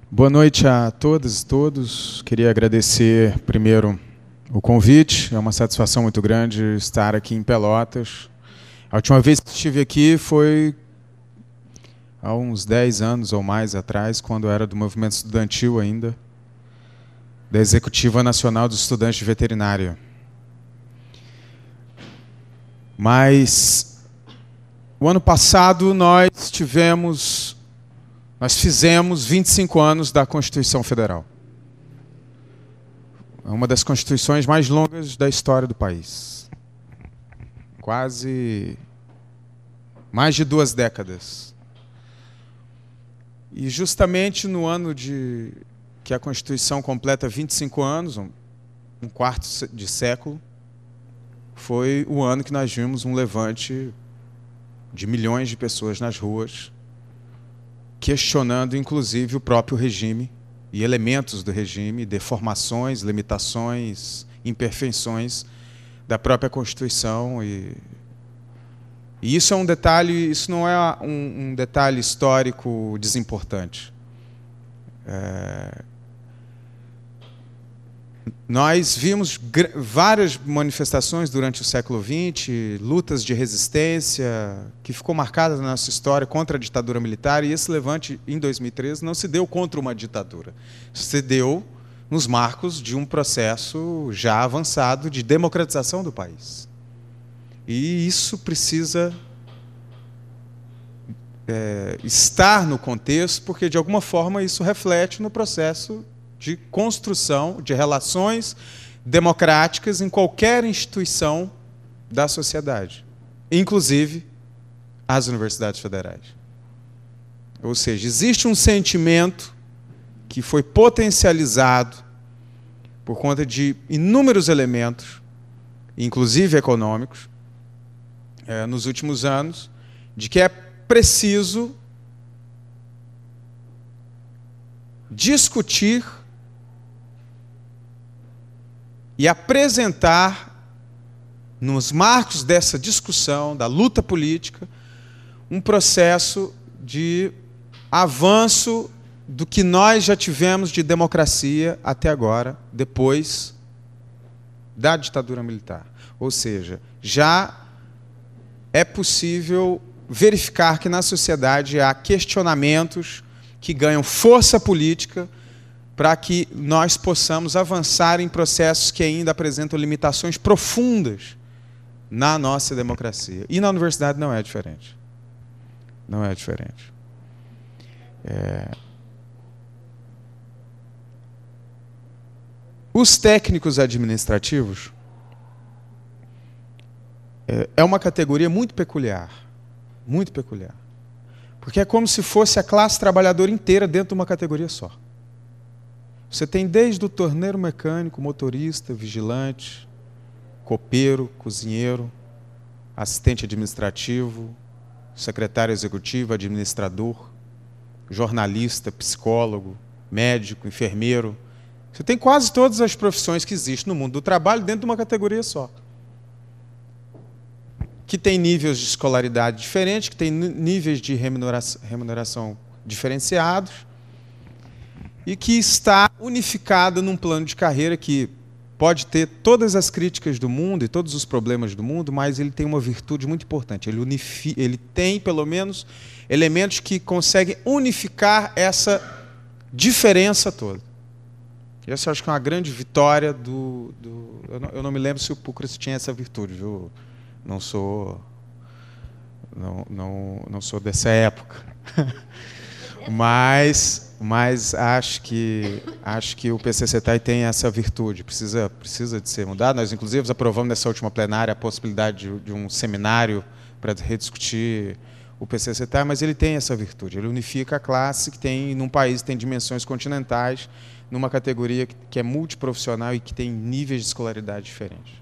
Boa noite a todas e todos. Queria agradecer primeiro o convite. É uma satisfação muito grande estar aqui em Pelotas. A última vez que estive aqui foi há uns 10 anos ou mais atrás, quando eu era do movimento estudantil ainda, da Executiva Nacional dos Estudantes de Veterinária. Mas o ano passado nós fizemos 25 anos da Constituição Federal. É uma das constituições mais longas da história do país. Quase mais de 2 décadas. E justamente no ano que a Constituição completa 25 anos, um quarto de século, foi o ano que nós vimos um levante de milhões de pessoas nas ruas, questionando, inclusive, o próprio regime e elementos do regime, deformações, limitações, imperfeições da própria Constituição. E isso é um detalhe, isso não é um detalhe histórico desimportante. Nós vimos várias manifestações durante o século XX, lutas de resistência, que ficou marcada na nossa história contra a ditadura militar, e esse levante, em 2013, não se deu contra uma ditadura. Se deu nos marcos de um processo já avançado de democratização do país. E isso precisa estar no contexto, porque, de alguma forma, isso reflete no processo de construção de relações democráticas em qualquer instituição da sociedade, inclusive as universidades federais. Ou seja, existe um sentimento que foi potencializado por conta de inúmeros elementos, inclusive econômicos, nos últimos anos, de que é preciso discutir e apresentar, nos marcos dessa discussão, da luta política, um processo de avanço do que nós já tivemos de democracia até agora, depois da ditadura militar. Ou seja, já é possível verificar que na sociedade há questionamentos que ganham força política para que nós possamos avançar em processos que ainda apresentam limitações profundas na nossa democracia. E na universidade não é diferente. Não é diferente. Os técnicos administrativos é uma categoria muito peculiar. Muito peculiar. Porque é como se fosse a classe trabalhadora inteira dentro de uma categoria só. Você tem desde o torneiro mecânico, motorista, vigilante, copeiro, cozinheiro, assistente administrativo, secretário executivo, administrador, jornalista, psicólogo, médico, enfermeiro. Você tem quase todas as profissões que existem no mundo do trabalho dentro de uma categoria só. Que tem níveis de escolaridade diferentes, que tem níveis de remuneração diferenciados, e que está unificada num plano de carreira que pode ter todas as críticas do mundo e todos os problemas do mundo, mas ele tem uma virtude muito importante. Ele tem, pelo menos, elementos que conseguem unificar essa diferença toda. E essa eu acho que é uma grande vitória eu não me lembro se o PUCRAS tinha essa virtude, viu? Não sou dessa época, mas acho que o PCCETAI tem essa virtude, precisa de ser mudado. Nós, inclusive, aprovamos nessa última plenária a possibilidade de um seminário para rediscutir o PCCETAI, mas ele tem essa virtude, ele unifica a classe que tem, num país que tem dimensões continentais, numa categoria que é multiprofissional e que tem níveis de escolaridade diferentes.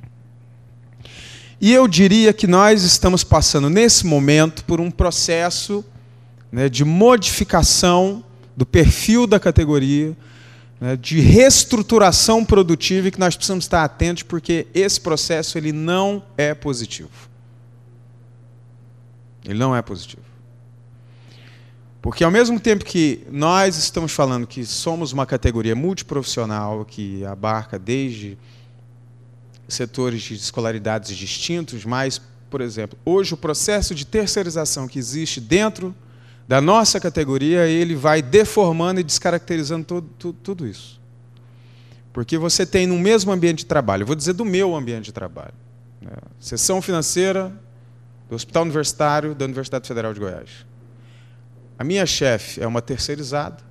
E eu diria que nós estamos passando, nesse momento, por um processo, né, de modificação do perfil da categoria, né, de reestruturação produtiva, e que nós precisamos estar atentos, porque esse processo ele não é positivo. Ele não é positivo. Porque, ao mesmo tempo que nós estamos falando que somos uma categoria multiprofissional, que abarca desde setores de escolaridades distintos, mas, por exemplo, hoje o processo de terceirização que existe dentro da nossa categoria, ele vai deformando e descaracterizando tudo isso. Porque você tem no mesmo ambiente de trabalho, eu vou dizer do meu ambiente de trabalho, né? Seção financeira do Hospital Universitário da Universidade Federal de Goiás. A minha chefe é uma terceirizada,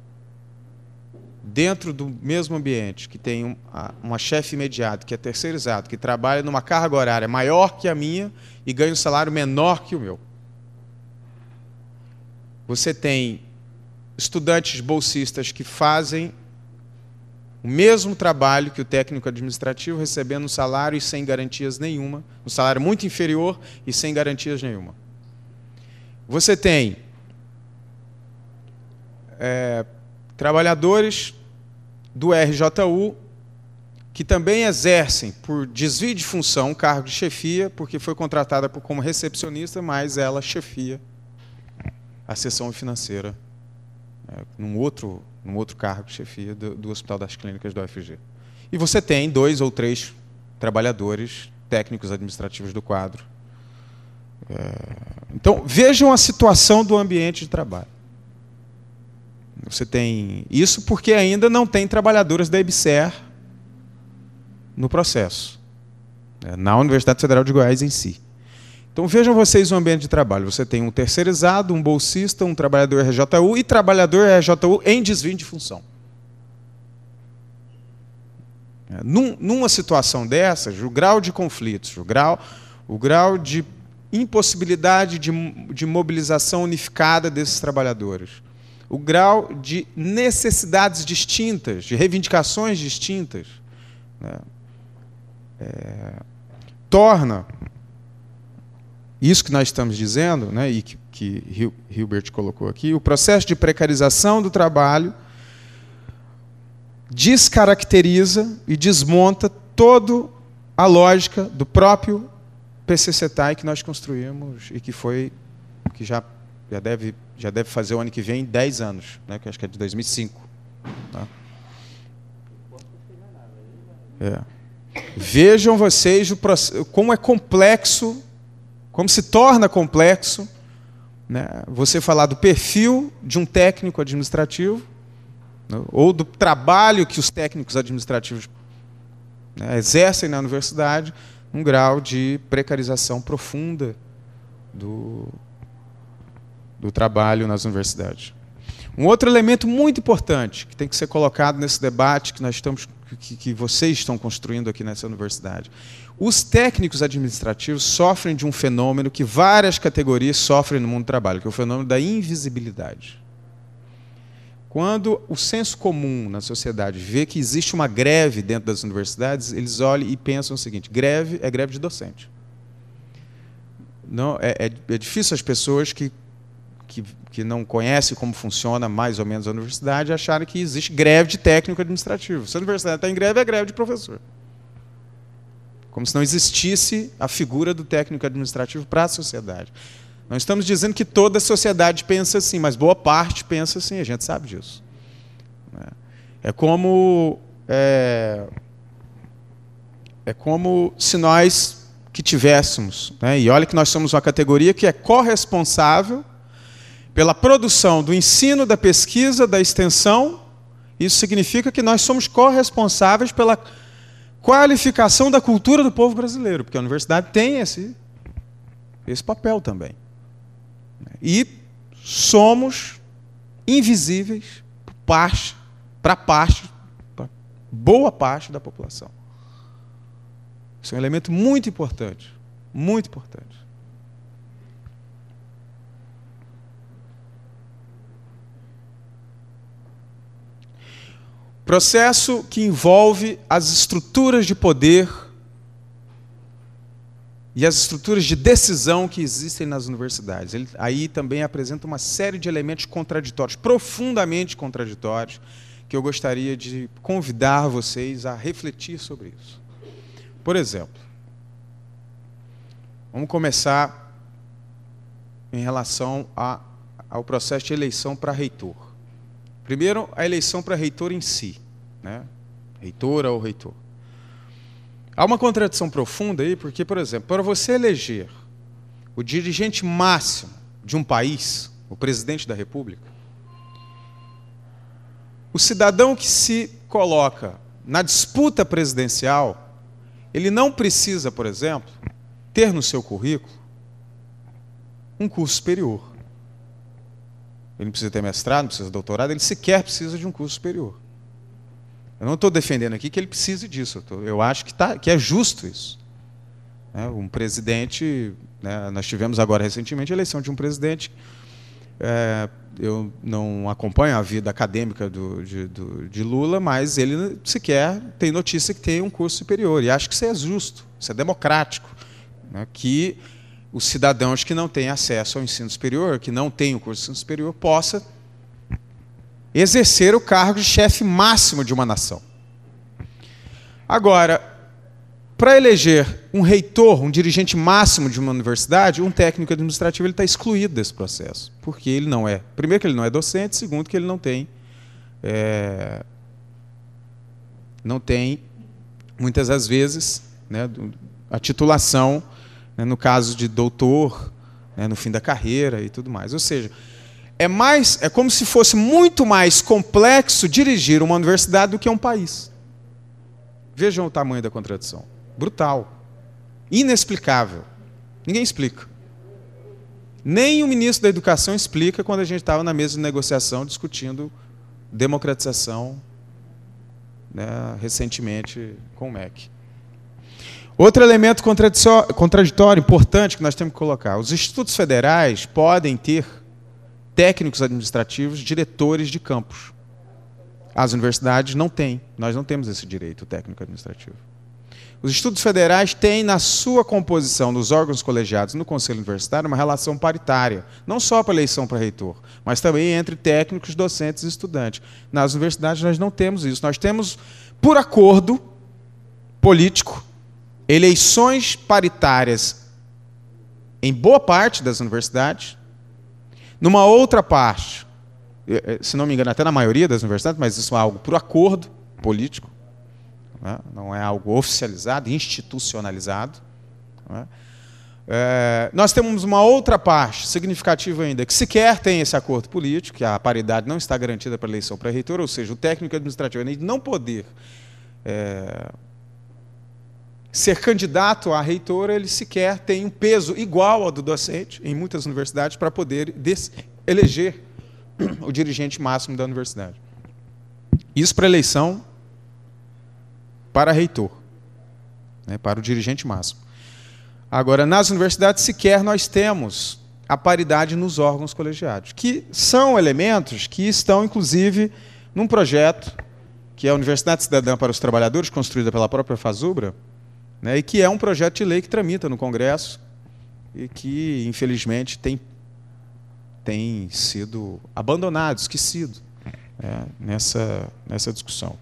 dentro do mesmo ambiente, que tem uma chefe imediata, que é terceirizada, que trabalha numa carga horária maior que a minha e ganha um salário menor que o meu. Você tem estudantes bolsistas que fazem o mesmo trabalho que o técnico administrativo, recebendo um salário e sem garantias nenhuma, um salário muito inferior e sem garantias nenhuma. Você tem trabalhadores do RJU que também exercem, por desvio de função, um cargo de chefia, porque foi contratada como recepcionista, mas ela chefia a seção financeira, num outro cargo de chefia do Hospital das Clínicas do UFG. E você tem 2 ou 3 trabalhadores técnicos administrativos do quadro. Então, vejam a situação do ambiente de trabalho. Você tem isso porque ainda não tem trabalhadoras da EBSER no processo, na Universidade Federal de Goiás em si. Então, vejam vocês o ambiente de trabalho. Você tem um terceirizado, um bolsista, um trabalhador RJU e trabalhador RJU em desvio de função. Numa situação dessas, o grau de conflitos, o grau de impossibilidade de mobilização unificada desses trabalhadores, o grau de necessidades distintas, de reivindicações distintas, né, torna isso que nós estamos dizendo, né, e que Hilbert colocou aqui, o processo de precarização do trabalho descaracteriza e desmonta toda a lógica do próprio PCCETAI que nós construímos e que já deve fazer o ano que vem 10 anos, né, que acho que é de 2005. Tá? Vejam vocês como é complexo, como se torna complexo, né, você falar do perfil de um técnico administrativo, né, ou do trabalho que os técnicos administrativos, né, exercem na universidade, um grau de precarização profunda do trabalho nas universidades. Um outro elemento muito importante que tem que ser colocado nesse debate que vocês estão construindo aqui nessa universidade. Os técnicos administrativos sofrem de um fenômeno que várias categorias sofrem no mundo do trabalho, que é o fenômeno da invisibilidade. Quando o senso comum na sociedade vê que existe uma greve dentro das universidades, eles olham e pensam o seguinte: greve é greve de docente. Não, é difícil as pessoas que não conhecem como funciona mais ou menos a universidade acharem que existe greve de técnico administrativo. Se a universidade está em greve, é greve de professor. Como se não existisse a figura do técnico administrativo para a sociedade. Não estamos dizendo que toda a sociedade pensa assim, mas boa parte pensa assim, a gente sabe disso. É como se nós que tivéssemos, né, e olha que nós somos uma categoria que é corresponsável pela produção do ensino, da pesquisa, da extensão. Isso significa que nós somos corresponsáveis pela qualificação da cultura do povo brasileiro, porque a universidade tem esse papel também. E somos invisíveis para boa parte da população. Isso é um elemento muito importante, muito importante. Processo que envolve as estruturas de poder e as estruturas de decisão que existem nas universidades. Ele aí também apresenta uma série de elementos contraditórios, profundamente contraditórios, que eu gostaria de convidar vocês a refletir sobre isso. Por exemplo, vamos começar em relação ao processo de eleição para reitor. Primeiro, a eleição para reitor em si, né? Reitora ou reitor. Há uma contradição profunda aí, porque, por exemplo, para você eleger o dirigente máximo de um país, o presidente da República, o cidadão que se coloca na disputa presidencial, ele não precisa, por exemplo, ter no seu currículo um curso superior. Ele não precisa ter mestrado, não precisa de doutorado, ele sequer precisa de um curso superior. Eu não estou defendendo aqui que ele precise disso, eu acho que é justo isso. Um presidente, né, nós tivemos agora recentemente a eleição de um presidente, eu não acompanho a vida acadêmica de Lula, mas ele sequer tem notícia que tem um curso superior, e acho que isso é justo, isso é democrático, né, que os cidadãos que não têm acesso ao ensino superior, que não têm o curso de ensino superior, possa exercer o cargo de chefe máximo de uma nação. Agora, para eleger um reitor, um dirigente máximo de uma universidade, um técnico administrativo está excluído desse processo, porque ele não é, primeiro que ele não é docente, segundo que ele não tem muitas das vezes, né, a titulação, né, no caso de doutor, né, no fim da carreira e tudo mais. Ou seja, é como se fosse muito mais complexo dirigir uma universidade do que um país. Vejam o tamanho da contradição. Brutal. Inexplicável. Ninguém explica. Nem o ministro da Educação explica quando a gente estava na mesa de negociação discutindo democratização, né, recentemente com o MEC. Outro elemento contraditório importante que nós temos que colocar. Os institutos federais podem ter técnicos administrativos, diretores de campus. As universidades não têm. Nós não temos esse direito, técnico administrativo. Os institutos federais têm, na sua composição, nos órgãos colegiados, no Conselho Universitário, uma relação paritária, não só para a eleição para reitor, mas também entre técnicos, docentes e estudantes. Nas universidades nós não temos isso. Nós temos, por acordo político, eleições paritárias em boa parte das universidades, numa outra parte, se não me engano, até na maioria das universidades, mas isso é algo por acordo político, né? Não é algo oficializado, institucionalizado. Né? Nós temos uma outra parte significativa ainda, que sequer tem esse acordo político, que a paridade não está garantida para a eleição para reitor, ou seja, o técnico administrativo, além de não poder ser candidato a reitor, ele sequer tem um peso igual ao do docente, em muitas universidades, para poder eleger o dirigente máximo da universidade. Isso para eleição para reitor, né, para o dirigente máximo. Agora, nas universidades, sequer nós temos a paridade nos órgãos colegiados, que são elementos que estão, inclusive, num projeto que é a Universidade Cidadã para os Trabalhadores, construída pela própria FASUBRA, né, e que é um projeto de lei que tramita no Congresso e que, infelizmente, tem sido abandonado, esquecido, nessa discussão.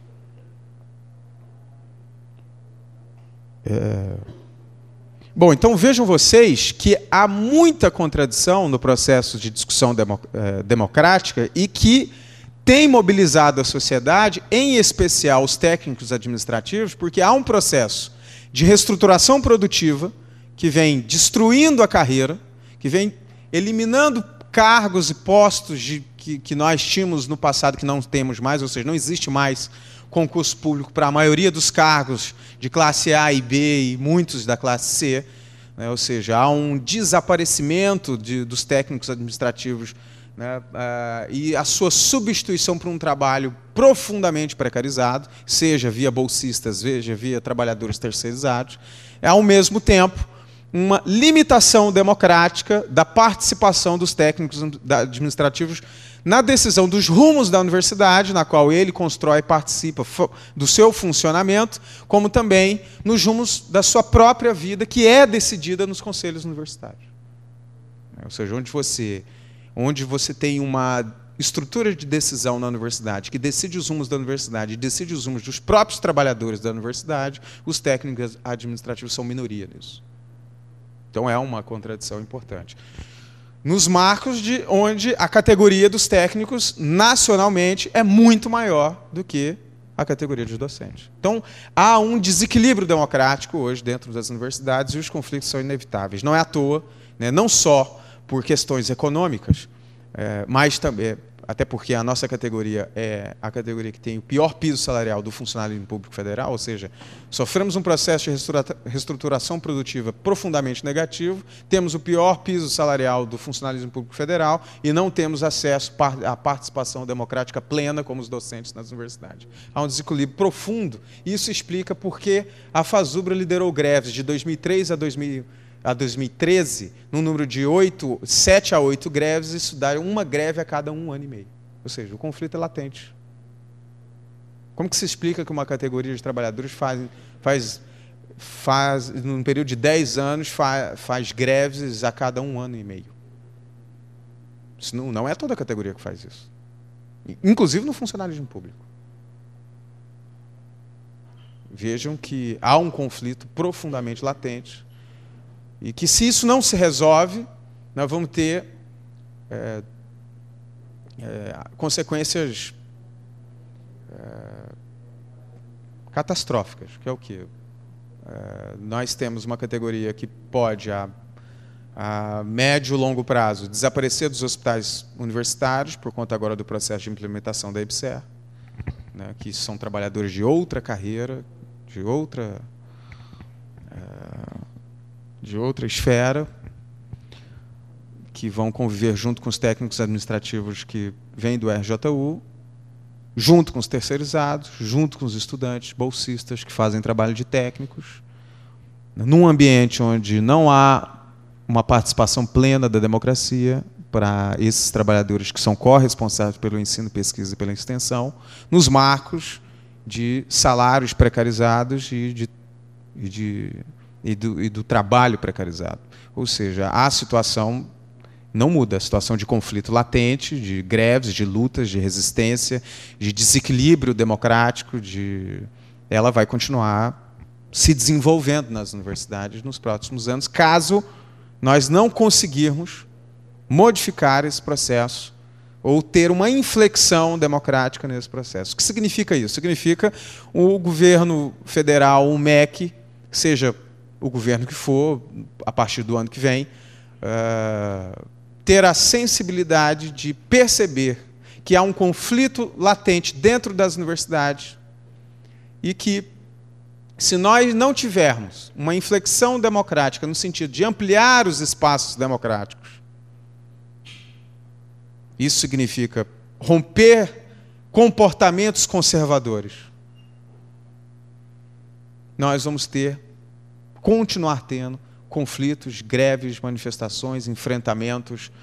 Bom, então vejam vocês que há muita contradição no processo de discussão democrática e que tem mobilizado a sociedade, em especial os técnicos administrativos, porque há um processo de reestruturação produtiva que vem destruindo a carreira, que vem eliminando cargos e postos que nós tínhamos no passado que não temos mais, ou seja, não existe mais concurso público para a maioria dos cargos de classe A e B e muitos da classe C, né? Ou seja, há um desaparecimento dos técnicos administrativos, né? E a sua substituição por um trabalho profundamente precarizado, seja via bolsistas, seja via trabalhadores terceirizados, ao mesmo tempo uma limitação democrática da participação dos técnicos administrativos na decisão dos rumos da universidade, na qual ele constrói e participa do seu funcionamento, como também nos rumos da sua própria vida, que é decidida nos conselhos universitários. Ou seja, onde você tem uma estrutura de decisão na universidade, que decide os rumos da universidade e decide os rumos dos próprios trabalhadores da universidade, os técnicos administrativos são minoria nisso. Então é uma contradição importante. nos marcos de onde a categoria dos técnicos, nacionalmente, é muito maior do que a categoria dos docentes. Então, há um desequilíbrio democrático hoje dentro das universidades e os conflitos são inevitáveis. Não é à toa, né, não só por questões econômicas, mas também, até porque a nossa categoria é a categoria que tem o pior piso salarial do funcionalismo público federal, ou seja, sofremos um processo de reestruturação produtiva profundamente negativo, temos o pior piso salarial do funcionalismo público federal e não temos acesso à participação democrática plena como os docentes nas universidades. Há um desequilíbrio profundo e isso explica por que a FASUBRA liderou greves de 2003 a 2013, num número de 7 a 8 greves, isso dá uma greve a cada 1 ano e meio. Ou seja, o conflito é latente. Como que se explica que uma categoria de trabalhadores num período de 10 anos, faz greves a cada 1 ano e meio? Isso não é toda a categoria que faz isso. Inclusive no funcionalismo público. Vejam que há um conflito profundamente latente, e que, se isso não se resolve, nós vamos ter consequências catastróficas, que é o quê? Nós temos uma categoria que pode, a médio e longo prazo, desaparecer dos hospitais universitários, por conta agora do processo de implementação da EBSER, né, que são trabalhadores de outra carreira, de outra esfera, que vão conviver junto com os técnicos administrativos que vêm do RJU, junto com os terceirizados, junto com os estudantes, bolsistas que fazem trabalho de técnicos, num ambiente onde não há uma participação plena da democracia para esses trabalhadores que são corresponsáveis pelo ensino, pesquisa e pela extensão, nos marcos de salários precarizados e do trabalho precarizado. Ou seja, a situação não muda, a situação de conflito latente, de greves, de lutas, de resistência, de desequilíbrio democrático, ela vai continuar se desenvolvendo nas universidades nos próximos anos, caso nós não conseguirmos modificar esse processo ou ter uma inflexão democrática nesse processo. O que significa isso? Significa o governo federal, o MEC, seja o governo que for, a partir do ano que vem, ter a sensibilidade de perceber que há um conflito latente dentro das universidades e que, se nós não tivermos uma inflexão democrática no sentido de ampliar os espaços democráticos, isso significa romper comportamentos conservadores, nós vamos continuar tendo conflitos, greves, manifestações, enfrentamentos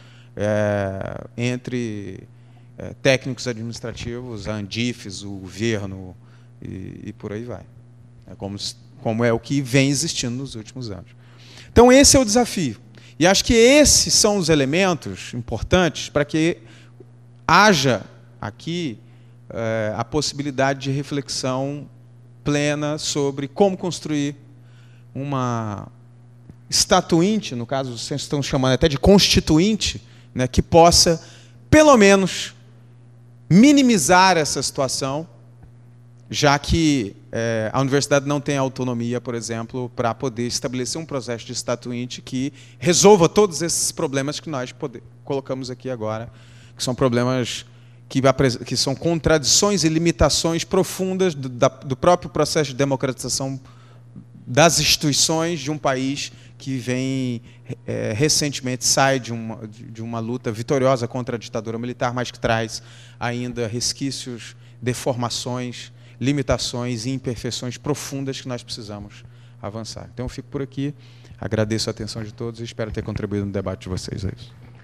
entre técnicos administrativos, a Andifes, o governo e por aí vai. Como é o que vem existindo nos últimos anos. Então, esse é o desafio. E acho que esses são os elementos importantes para que haja aqui a possibilidade de reflexão plena sobre como construir uma estatuinte, no caso, vocês estão chamando até de constituinte, né, que possa, pelo menos, minimizar essa situação, já que a universidade não tem autonomia, por exemplo, para poder estabelecer um processo de estatuinte que resolva todos esses problemas que nós colocamos aqui agora, que são problemas que são contradições e limitações profundas do próprio processo de democratização das instituições de um país que vem recentemente sai de uma luta vitoriosa contra a ditadura militar, mas que traz ainda resquícios, deformações, limitações e imperfeições profundas que nós precisamos avançar. Então, eu fico por aqui, agradeço a atenção de todos e espero ter contribuído no debate de vocês. É isso.